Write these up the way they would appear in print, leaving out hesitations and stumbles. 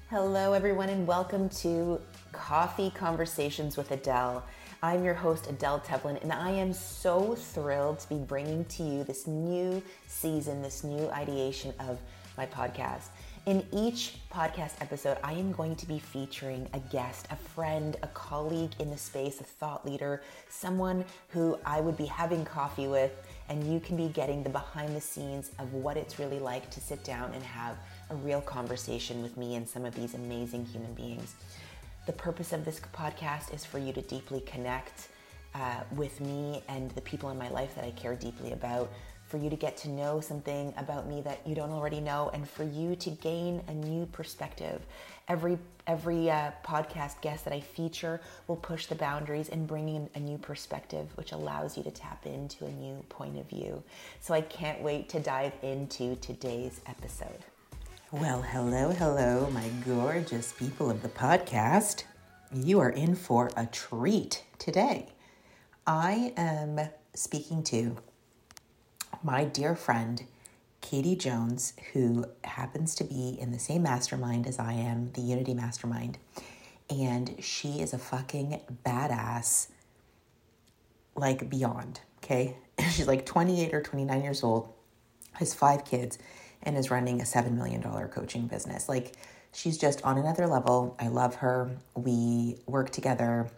Hello, everyone, and welcome to Coffee Conversations with Adele. I'm your host, Adele Tevlin, and I am so thrilled to be bringing to you this new season, this new ideation of my podcast. In each podcast episode, I am going to be featuring a guest, a friend, a colleague in the space, a thought leader, someone who I would be having coffee with, and you can be getting the behind the scenes of what it's really like to sit down and have a real conversation with me and some of these amazing human beings. The purpose of this podcast is for you to deeply connect with me and the people in my life that I care deeply about, for you to get to know something about me that you don't already know, and for you to gain a new perspective. Every podcast guest that I feature will push the boundaries and bring in a new perspective, which allows you to tap into a new point of view. So I can't wait to dive into today's episode. Well, hello, my gorgeous people of the podcast. You are in for a treat today. I am speaking to my dear friend, Katie Jones, who happens to be in the same mastermind as I am, the Unity Mastermind. And she is a fucking badass, like beyond, okay? She's like 28 or 29 years old, has 5 kids, and is running a $7 million coaching business. Like, she's just on another level. I love her. We work together.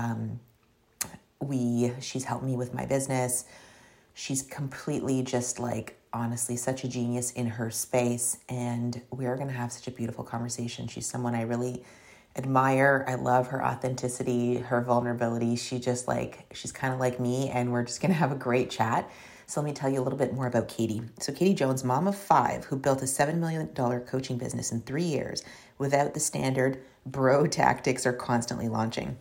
She's helped me with my business. She's completely just like, honestly, such a genius in her space. And we're going to have such a beautiful conversation. She's someone I really admire. I love her authenticity, her vulnerability. She's kind of like me, and we're just going to have a great chat. So let me tell you a little bit more about Katie. So Katie Jones, mom of 5, who built a $7 million coaching business in 3 years without the standard bro tactics or constantly launching.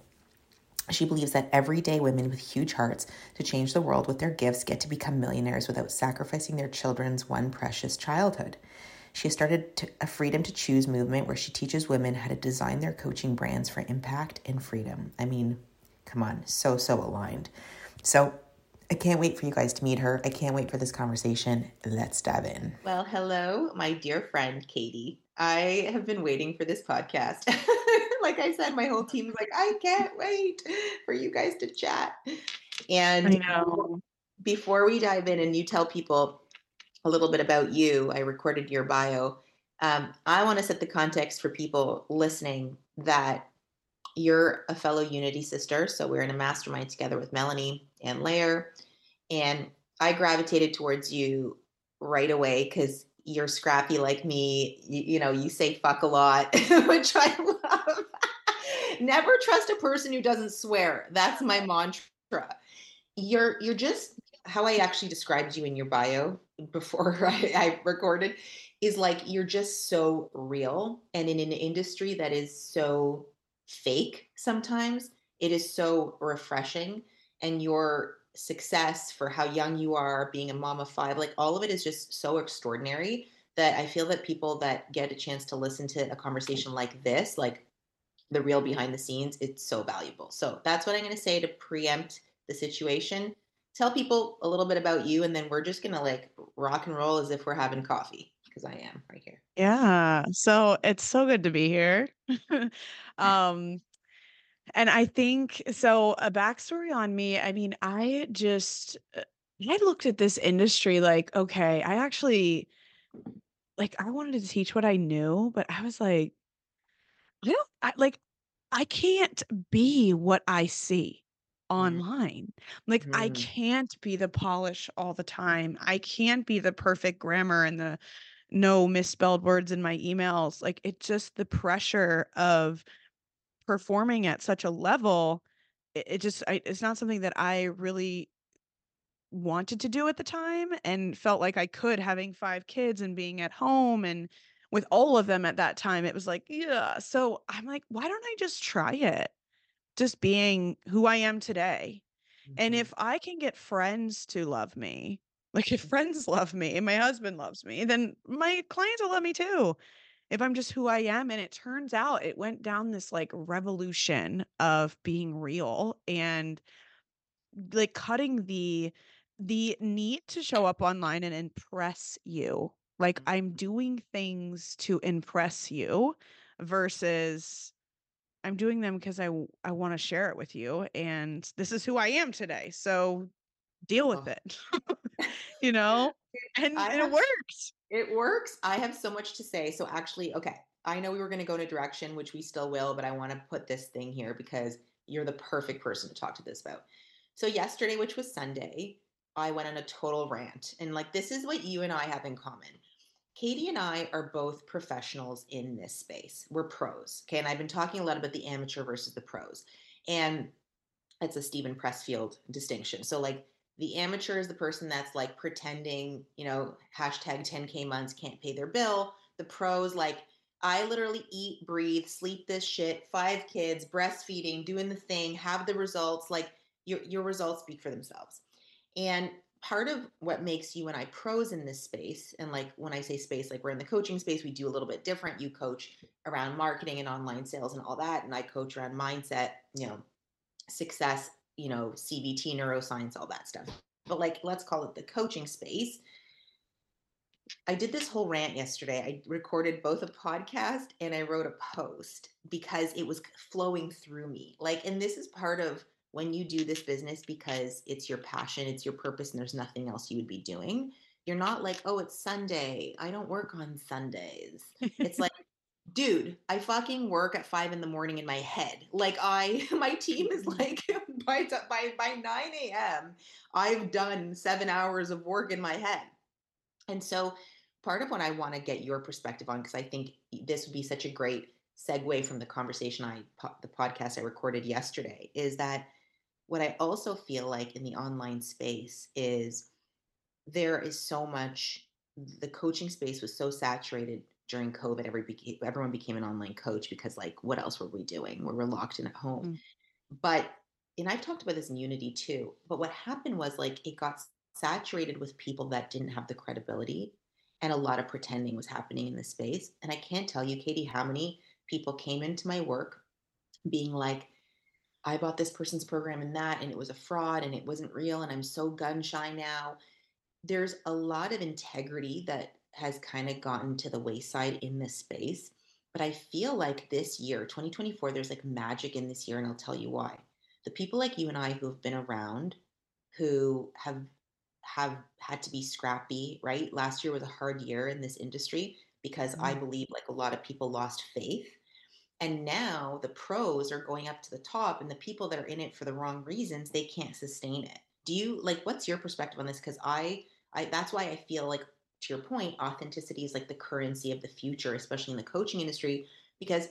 She believes that everyday women with huge hearts to change the world with their gifts get to become millionaires without sacrificing their children's one precious childhood. She started a Freedom to Choose movement where she teaches women how to design their coaching brands for impact and freedom. I mean, come on, so aligned. So I can't wait for you guys to meet her. I can't wait for this conversation. Let's dive in. Well, hello, my dear friend, Katie. I have been waiting for this podcast. Like I said, my whole team is like, I can't wait for you guys to chat. And I know. Before we dive in and you tell people a little bit about you, I recorded your bio. I want to set the context for people listening that you're a fellow Unity sister. So we're in a mastermind together with Melanie and Lair. And I gravitated towards you right away because you're scrappy like me. You say fuck a lot, which I love. Never trust a person who doesn't swear. That's my mantra. You're just how I actually described you in your bio before I recorded is like you're just so real, and in an industry that is so fake sometimes, it is so refreshing. And your success for how young you are, being a mom of 5, like all of it is just so extraordinary that I feel that people that get a chance to listen to a conversation like this, like the real behind the scenes, it's so valuable. So that's what I'm going to say to preempt the situation. Tell people a little bit about you, and then we're just going to like rock and roll as if we're having coffee, because I am right here. Yeah. So it's so good to be here. Um, and I think so a backstory on me, I mean, I looked at this industry like, okay, I actually I wanted to teach what I knew, but I was like, I can't be what I see online. Like, I Mm-hmm. can't be the polish all the time. I can't be the perfect grammar and the no misspelled words in my emails. Like, it's just the pressure of performing at such a level. It's not something that I really wanted to do at the time and felt like I could, having 5 kids and being at home and with all of them at that time. It was like, yeah. So I'm like, why don't I just try it? Just being who I am today. And Mm-hmm. if I can get friends to love me, like if friends love me and my husband loves me, then my clients will love me too. If I'm just who I am. And it turns out it went down this like revolution of being real and like cutting the need to show up online and impress you. Like I'm doing things to impress you versus I'm doing them because I want to share it with you. And this is who I am today. So deal with Oh, it, you know, I and it have, works. it works. I have so much to say. So actually, okay, I know we were going to go in a direction, which we still will, but I want to put this thing here because you're the perfect person to talk to this about. So yesterday, which was Sunday, I went on a total rant. And like, this is what you and I have in common. Katie and I are both professionals in this space. We're pros. Okay. And I've been talking a lot about the amateur versus the pros. And it's a Stephen Pressfield distinction. So like the amateur is the person that's like pretending, hashtag 10K months can't pay their bill. The pros like I literally eat, breathe, sleep this shit, 5 kids, breastfeeding, doing the thing, have the results. Like your results speak for themselves. And part of what makes you and I pros in this space, and like when I say space, like we're in the coaching space, we do a little bit different. You coach around marketing and online sales and all that, and I coach around mindset, success, CBT, neuroscience, all that stuff. But like, let's call it the coaching space. I did this whole rant yesterday. I recorded both a podcast and I wrote a post because it was flowing through me. Like, and this is part of when you do this business because it's your passion, it's your purpose, and there's nothing else you would be doing. You're not like, oh, it's Sunday. I don't work on Sundays. It's like, dude, I fucking work at 5 a.m. in my head. Like my team is like by 9 a.m. I've done 7 hours of work in my head. And so part of what I want to get your perspective on, because I think this would be such a great segue from the conversation the podcast I recorded yesterday, is that what I also feel like in the online space is there is so much, the coaching space was so saturated during COVID. Everyone became an online coach because like, what else were we doing? We were locked in at home. Mm. But, and I've talked about this in Unity too, but what happened was like, it got saturated with people that didn't have the credibility and a lot of pretending was happening in the space. And I can't tell you, Katie, how many people came into my work being like, I bought this person's program and that, and it was a fraud and it wasn't real. And I'm so gun shy now. There's a lot of integrity that has kind of gotten to the wayside in this space. But I feel like this year, 2024, there's like magic in this year, and I'll tell you why. The people like you and I who have been around, who have had to be scrappy, right? Last year was a hard year in this industry because I Mm. believe like a lot of people lost faith. And now the pros are going up to the top, and the people that are in it for the wrong reasons, they can't sustain it. Do you like what's your perspective on this? Because I that's why I feel like to your point, authenticity is like the currency of the future, especially in the coaching industry. Because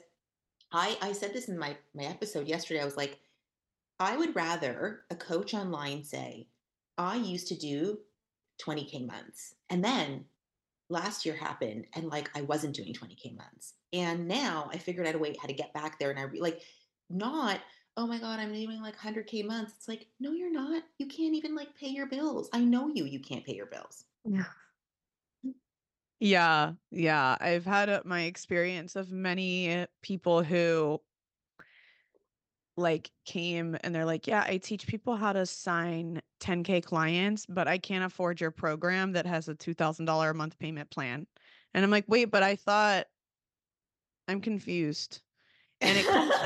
I said this in my episode yesterday. I was like, I would rather a coach online say, I used to do 20K months. And then last year happened and like I wasn't doing 20K months. And now I figured out a way how to get back there. And like, not, oh my God, I'm doing like 100K months. It's like, no, you're not. You can't even like pay your bills. I know you can't pay your bills. Yeah. Yeah. Yeah. I've had my experience of many people who like came and they're like, yeah, I teach people how to sign 10K clients, but I can't afford your program that has a $2,000 a month payment plan. And I'm like, wait, but I thought I'm confused. And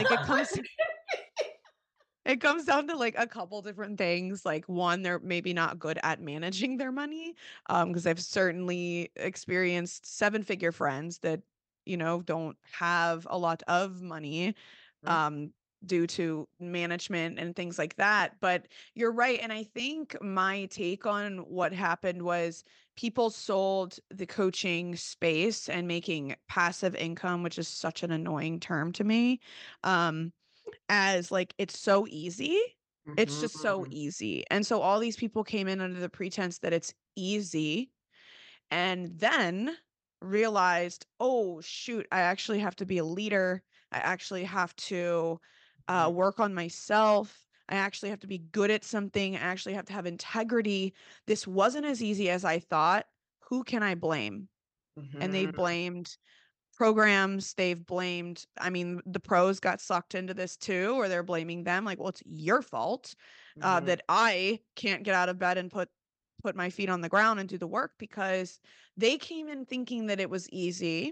it comes down to like a couple different things. Like one, they're maybe not good at managing their money. Because I've certainly experienced 7-figure friends that, don't have a lot of money. Um, due to management and things like that. But you're right. And I think my take on what happened was people sold the coaching space and making passive income, which is such an annoying term to me. As like it's so easy. It's just so Mhm. easy. And so all these people came in under the pretense that it's easy and then realized, oh shoot, I actually have to be a leader. I actually have to work on myself. I actually have to be good at something. I actually have to have integrity. This wasn't as easy as I thought. Who can I blame? And they Mhm. blamed programs. They've blamed, I mean, the pros got sucked into this too, or they're blaming them like, well, it's your fault Mhm. that I can't get out of bed and put my feet on the ground and do the work because they came in thinking that it was easy.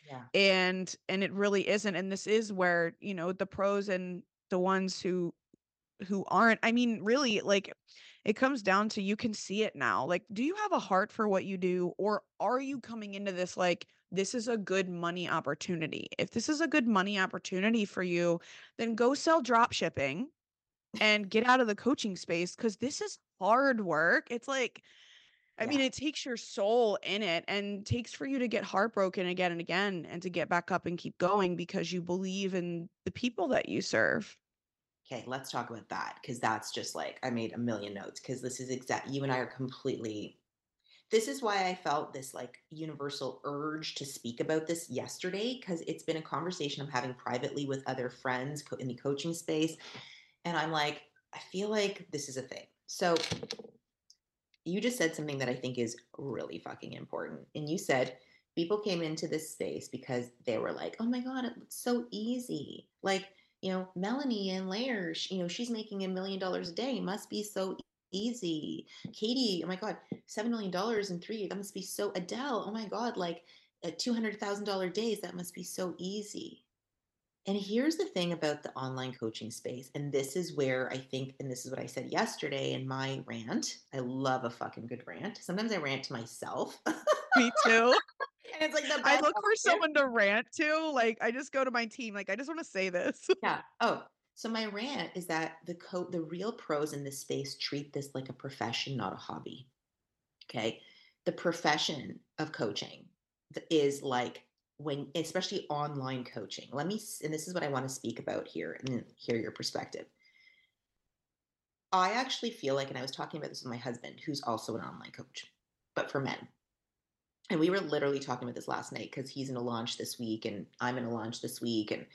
Yeah. And it really isn't. And this is where, the pros and the ones who aren't, I mean, really, like, it comes down to, you can see it now. Like, do you have a heart for what you do, or are you coming into this like, this is a good money opportunity? If this is a good money opportunity for you, then go sell drop shipping and get out of the coaching space, because this is hard work. It's like, I mean, Yeah. it takes your soul in it, and takes for you to get heartbroken again and again, and to get back up and keep going because you believe in the people that you serve. Okay, let's talk about that because that's just like I made a million notes because this is exact. You and I are completely. This is why I felt this like universal urge to speak about this yesterday because it's been a conversation I'm having privately with other friends in the coaching space, and I'm like, I feel like this is a thing. So you just said something that I think is really fucking important, and you said people came into this space because they were like, oh my god, it's so easy, like Melanie and Layers, she's making $1 million a day, must be so easy. Katie, oh my god, $7 million in 3 years, that must be so. Adele, oh my god, like $200,000 days, that must be so easy. And here's the thing about the online coaching space, and this is where I think, and this is what I said yesterday in my rant. I love a fucking good rant. Sometimes I rant to myself, and Me too. it's like the I best look for option. someone to rant to. Like, I just go to my team. Like, I just want to say this. Yeah. Oh, so my rant is that the real pros in this space treat this like a profession, not a hobby. Okay. The profession of coaching is like when, especially online coaching. And this is what I want to speak about here and hear your perspective. I actually feel like, and I was talking about this with my husband, who's also an online coach, but for men. And we were literally talking about this last night because he's in a launch this week and I'm in a launch this week. And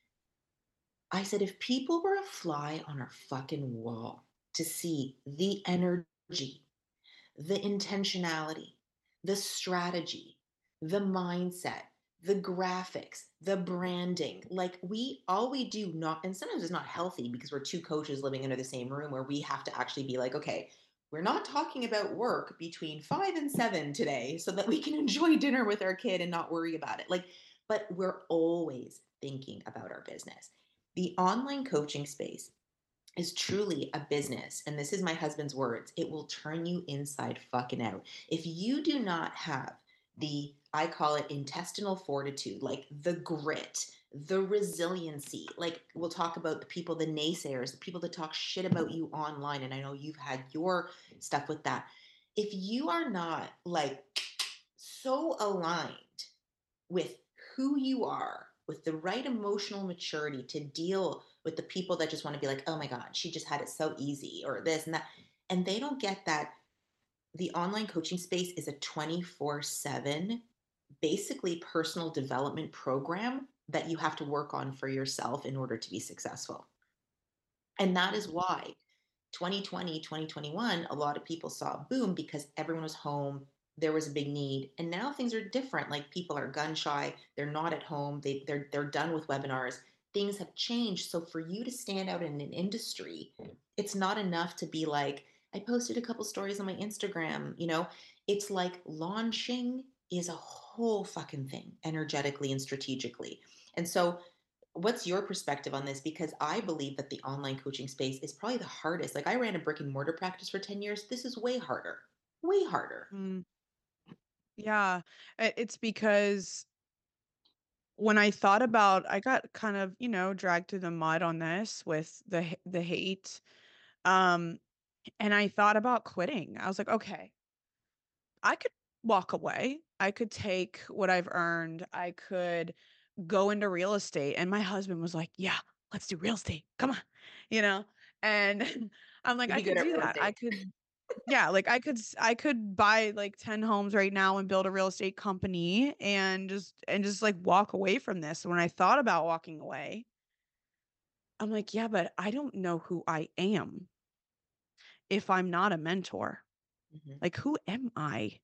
I said, if people were a fly on our fucking wall to see the energy, the intentionality, the strategy, the mindset, the graphics, the branding. Like all we do not, and sometimes it's not healthy because we're two coaches living under the same room where we have to actually be like, okay, we're not talking about work between 5 and 7 today so that we can enjoy dinner with our kid and not worry about it. Like, but we're always thinking about our business. The online coaching space is truly a business, and this is my husband's words, it will turn you inside fucking out. If you do not have the, I call it intestinal fortitude, like the grit, the resiliency, like we'll talk about the people, the naysayers, the people that talk shit about you online, and I know you've had your stuff with that. If you are not like so aligned with who you are, with the right emotional maturity to deal with the people that just want to be like, oh my God, she just had it so easy, or this and that. And they don't get that the online coaching space is a 24/7, basically personal development program that you have to work on for yourself in order to be successful. And that is why 2020, 2021, a lot of people saw a boom because everyone was home. There was a big need. And now things are different. Like people are gun shy. They're not at home. They're done with webinars. Things have changed. So for you to stand out in an industry, it's not enough to be like, I posted a couple stories on my Instagram. It's like launching is a whole fucking thing energetically and strategically. And so what's your perspective on this? Because I believe that the online coaching space is probably the hardest. Like I ran a brick and mortar practice for 10 years. This is way harder. Way harder. Mm, yeah. It's because when I thought about, I got kind of, dragged through the mud on this with the hate. Um, and I thought about quitting. I was like, okay, I could walk away. I could take what I've earned. I could go into real estate. And my husband was like, yeah, let's do real estate. Come on, you know? And I'm like, You'd I be could good at do real that. I estate. could, yeah, like I could buy like 10 homes right now and build a real estate company and just like walk away from this. When I thought about walking away, I'm like, yeah, but I don't know who I am if I'm not a mentor. Mhm. Like, who am I?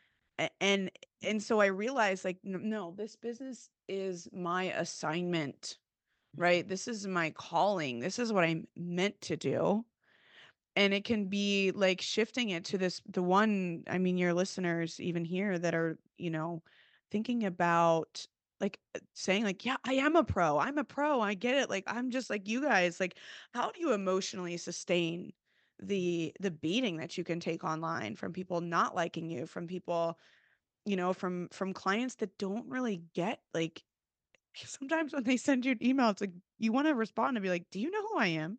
And so I realized, like, no, this business is my assignment, right? This is my calling. This is what I'm meant to do. And it can be like shifting it to the one, I mean, your listeners even here that are, thinking about like saying like, yeah, I am a pro. I'm a pro. I get it. Like, I'm just like you guys. Like, how do you emotionally sustain the beating that you can take online from people not liking you, from people, from clients that don't really get like sometimes when they send you an email, it's like you want to respond and be like, "Do you know who I am?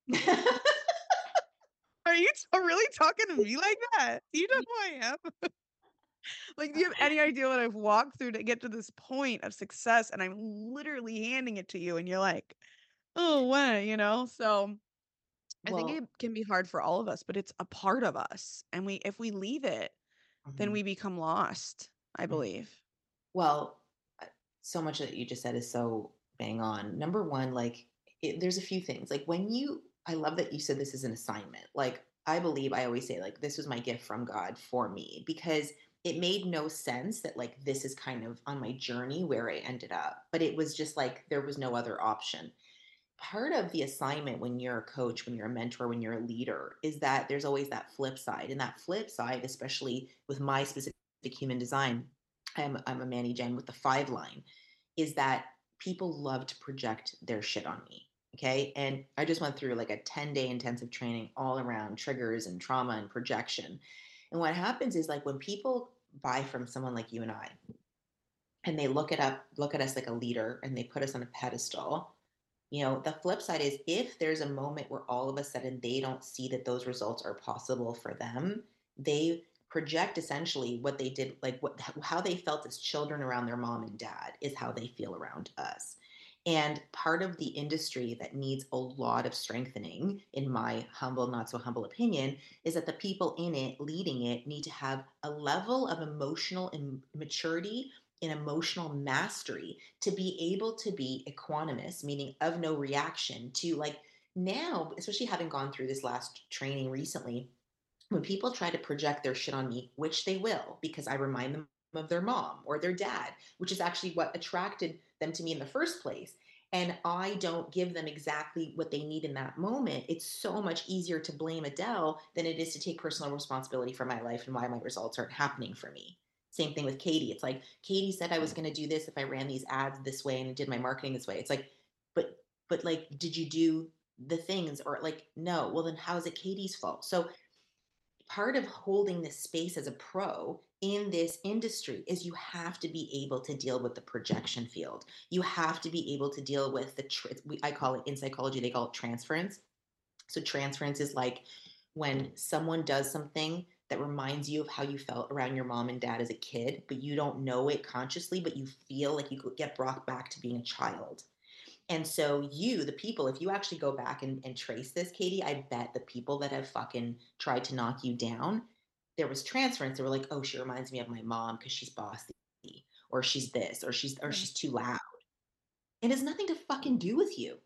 Are you really talking to me like that? Do you know who I am?" Like, do you have any idea what I've walked through to get to this point of success? And I'm literally handing it to you, and you're like, "Oh, what?" So I think it Well, can be hard for all of us, but it's a part of us. And if we leave it, then mhm, we become lost, I mhm. believe. Well, so much that you just said is so bang on. Number one, like there's a few things. Like I love that you said this is an assignment. Like I believe I always say like this was my gift from God for me because it made no sense that like this is kind of on my journey where I ended up. But it was just like there was no other option. Part of the assignment when you're a coach, when you're a mentor, when you're a leader, is that there's always that flip side. And that flip side, especially with my specific human design, I'm a Manny Jen with the 5 line, is that people love to project their shit on me. Okay. And I just went through like a 10-day intensive training all around triggers and trauma and projection. And what happens is like when people buy from someone like you and I, and they look at us like a leader and they put us on a pedestal, the flip side is if there's a moment where all of a sudden they don't see that those results are possible for them, they project essentially what they did, like how they felt as children around their mom and dad is how they feel around us. And part of the industry that needs a lot of strengthening, in my humble, not so humble opinion, is that the people in it leading it need to have a level of emotional maturity and emotional mastery to be able to be equanimous, meaning of no reaction, to like now, especially having gone through this last training recently, when people try to project their shit on me, which they will, because I remind them of their mom or their dad, which is actually what attracted them to me in the first place. And I don't give them exactly what they need in that moment. It's so much easier to blame Adele than it is to take personal responsibility for my life and why my results aren't happening for me. Same thing with Katie. It's like Katie said I was going to do this if I ran these ads this way and did my marketing this way. It's like, but like, did you do the things or like no? Well, then how is it Katie's fault? So part of holding this space as a pro in this industry is you have to be able to deal with the projection field. You have to be able to deal with I call it in psychology, they call it transference. So transference is like when someone does something that reminds you of how you felt around your mom and dad as a kid, but you don't know it consciously, but you feel like you could get brought back to being a child. And so the people, if you actually go back and trace this, Katie, I bet the people that have fucking tried to knock you down, there was transference. They were like, oh, she reminds me of my mom because she's bossy, or she's this, or Yeah. she's too loud. It has nothing to fucking do with you.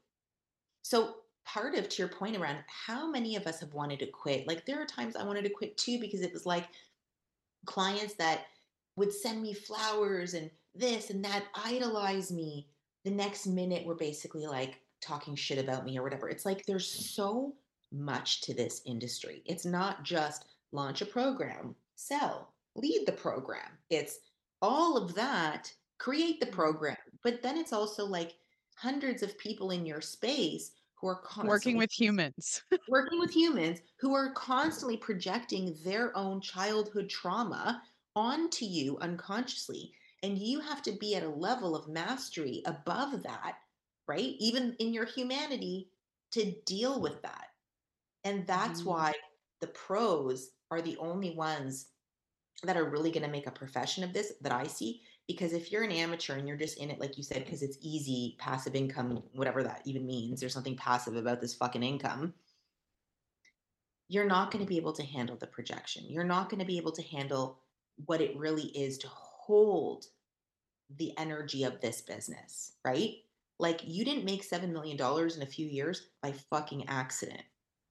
So part of to your point around how many of us have wanted to quit, like there are times I wanted to quit too because it was like clients that would send me flowers and this and that, idolize me. The next minute, we're basically like talking shit about me or whatever. It's like there's so much to this industry. It's not just launch a program, sell, lead the program. It's all of that, create the Mhm. program. But then it's also like hundreds of people in your space who are Working constantly with humans. working with humans who are constantly projecting their own childhood trauma onto you unconsciously. And you have to be at a level of mastery above that, right? Even in your humanity to deal with that. And that's Mhm. why the pros are the only ones that are really going to make a profession of this that I see. Because if you're an amateur and you're just in it, like you said, because it's easy, passive income, whatever that even means, there's something passive about this fucking income, you're not going to be able to handle the projection. You're not going to be able to handle what it really is to hold the energy of this business, right? Like you didn't make $7 million in a few years by fucking accident.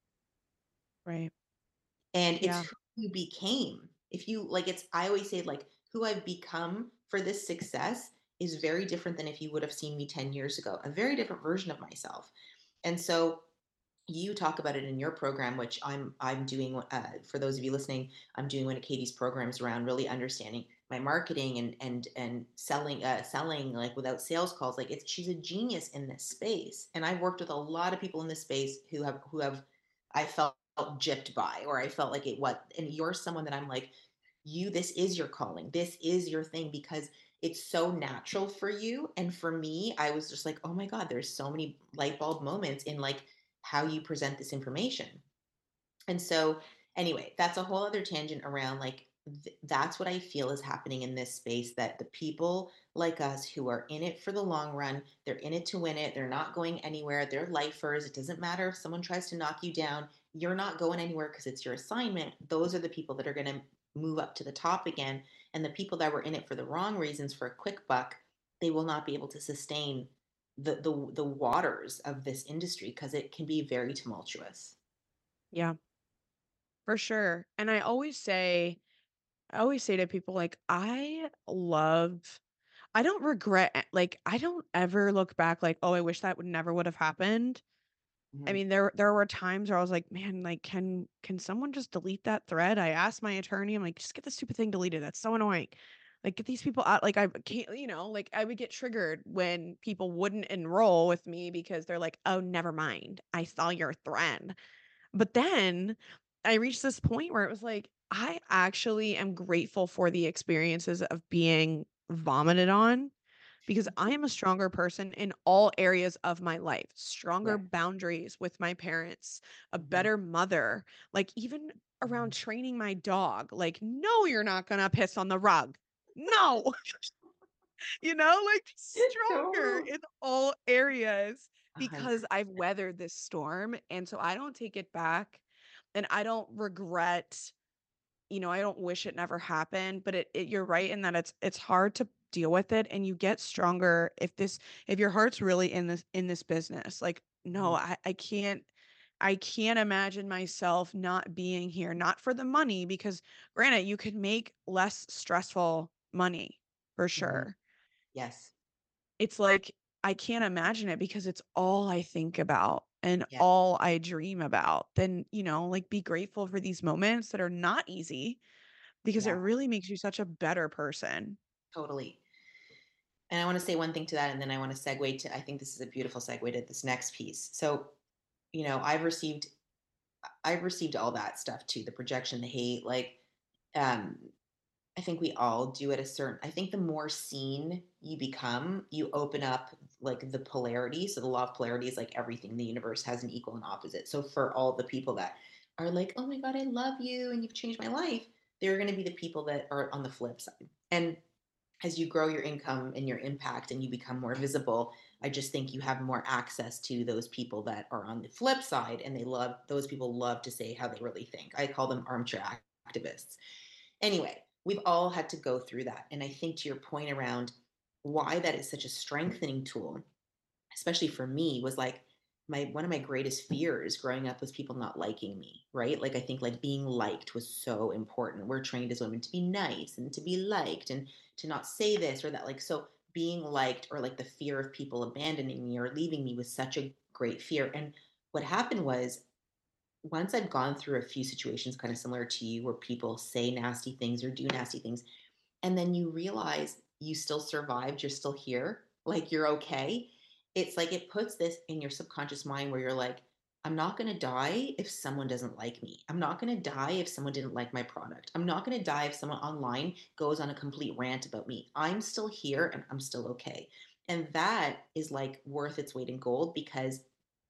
Right. And it's Yeah. who you became. If you like, I always say, like, who I've become for this success is very different than if you would have seen me 10 years ago, a very different version of myself. And so you talk about it in your program, which I'm doing. For those of you listening, I'm doing one of Katie's programs around really understanding my marketing and selling like without sales calls. Like it's she's a genius in this space, and I've worked with a lot of people in this space who have I felt gypped by, or I felt like it what. And you're someone that I'm like, this is your calling, this is your thing, because it's so natural for you. And for me, I was just like, oh my god, there's so many light bulb moments in like how you present this information. And so, anyway, that's a whole other tangent around like that's what I feel is happening in this space, that the people like us who are in it for the long run, they're in it to win it. They're not going anywhere. They're lifers. It doesn't matter if someone tries to knock you down. You're not going anywhere because it's your assignment. Those are the people that are going to move up to the top again. And the people that were in it for the wrong reasons, for a quick buck, they will not be able to sustain the waters of this industry because it can be very tumultuous. Yeah, for sure. And I always say to people, like, I don't regret, like, I don't ever look back like, "Oh, I wish that would have happened." I Mhm. mean, there were times where I was like, "Man, like, can someone just delete that thread?" I asked my attorney, I'm like, "Just get the stupid thing deleted. That's so annoying. Like, get these people out." Like, I can't, like, I would get triggered when people wouldn't enroll with me because they're like, "Oh, never mind. I saw your thread." But then I reached this point where it was like, I actually am grateful for the experiences of being vomited on because I am a stronger person in all areas of my life, stronger Yeah. boundaries with my parents, a Mhm. better mother, like even around Mhm. training my dog. Like, no, you're not going to piss on the rug. No, like stronger Totally. in all areas because 100. I've weathered this storm. And so I don't take it back and I don't regret, I don't wish it never happened, but you're right in that it's hard to deal with it and you get stronger if your heart's really in this business. Like, no, Mhm. I can't imagine myself not being here, not for the money, because granted, you could make less stressful money for Mhm. sure. Yes. It's like, I can't imagine it because it's all I think about and Yeah. all I dream about. Then, like, be grateful for these moments that are not easy because it Yeah. really makes you such a better person. Totally. And I want to say one thing to that, and then I want to segue to, I think this is a beautiful segue to this next piece. So, I've received all that stuff too, the projection, the hate, like, um, I think we all do at a certain. I think the more seen you become, you open up like the polarity. So the law of polarity is like everything in the universe has an equal and opposite. So for all the people that are like, "Oh my god, I love you and you've changed my life," there are going to be the people that are on the flip side. And as you grow your income and your impact and you become more visible, I just think you have more access to those people that are on the flip side, and those people love to say how they really think. I call them armchair activists. Anyway, we've all had to go through that. And I think to your point around why that is such a strengthening tool, especially for me, was like my one of my greatest fears growing up was people not liking me, right? Like I think like being liked was so important. We're trained as women to be nice and to be liked and to not say this or that. Like so being liked, or like the fear of people abandoning me or leaving me, was such a great fear. And what happened was, once I'd gone through a few situations kind of similar to you where people say nasty things or do nasty things, and then you realize you still survived, you're still here, like you're okay. It's like it puts this in your subconscious mind where you're like, I'm not going to die if someone doesn't like me. I'm not going to die if someone didn't like my product. I'm not going to die if someone online goes on a complete rant about me. I'm still here and I'm still okay. And that is like worth its weight in gold, because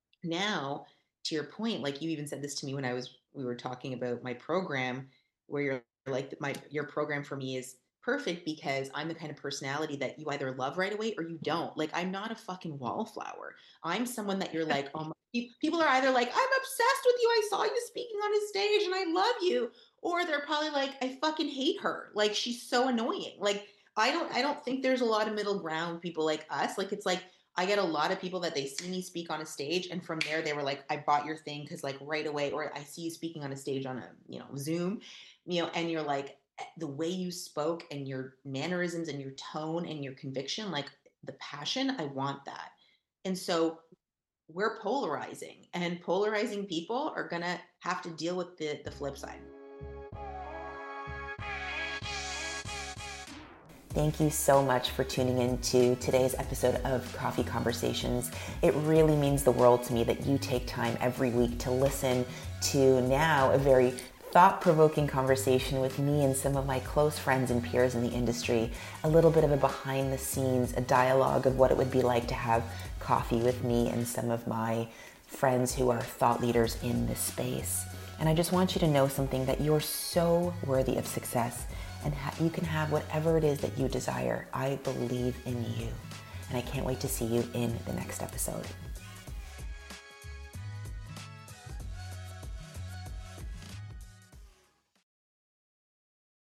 now, to your point, like you even said this to me when we were talking about my program, where you're like, my your program for me is perfect because I'm the kind of personality that you either love right away or you don't. Like I'm not a fucking wallflower. I'm someone that you're like, oh my, people are either like, I'm obsessed with you, I saw you speaking on a stage and I love you, or they're probably like, I fucking hate her, like she's so annoying. Like I don't think there's a lot of middle ground people like us. Like it's like I get a lot of people that they see me speak on a stage, and from there they were like, I bought your thing because like right away, or I see you speaking on a stage on a Zoom, and you're like, the way you spoke and your mannerisms and your tone and your conviction, like the passion, I want that. And so we're polarizing, and polarizing people are going to have to deal with the flip side. Thank you so much for tuning in to today's episode of Coffee Conversations. It really means the world to me that you take time every week to listen to now a very thought-provoking conversation with me and some of my close friends and peers in the industry, a little bit of a behind the scenes, a dialogue of what it would be like to have coffee with me and some of my friends who are thought leaders in this space. And I just want you to know something, that you're so worthy of success, and you can have whatever it is that you desire. I believe in you, and I can't wait to see you in the next episode.